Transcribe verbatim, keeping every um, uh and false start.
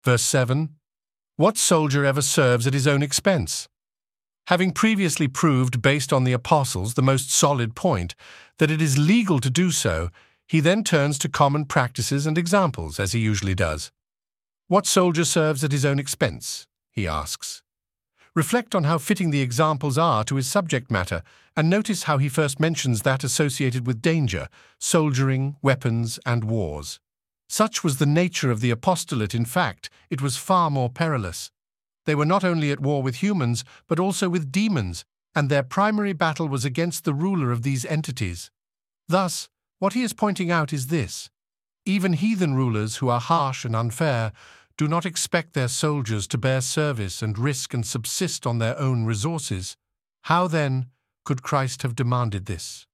Verse seven. What soldier ever serves at his own expense? Having previously proved, based on the apostles, the most solid point, that it is legal to do so, he then turns to common practices and examples, as he usually does. What soldier serves at his own expense? He asks. Reflect on how fitting the examples are to his subject matter, and notice how he first mentions that associated with danger, soldiering, weapons, and wars. Such was the nature of the apostolate. In fact, it was far more perilous. They were not only at war with humans, but also with demons, and their primary battle was against the ruler of these entities. Thus, what he is pointing out is this: even heathen rulers who are harsh and unfair do not expect their soldiers to bear service and risk and subsist on their own resources. How, then, could Christ have demanded this?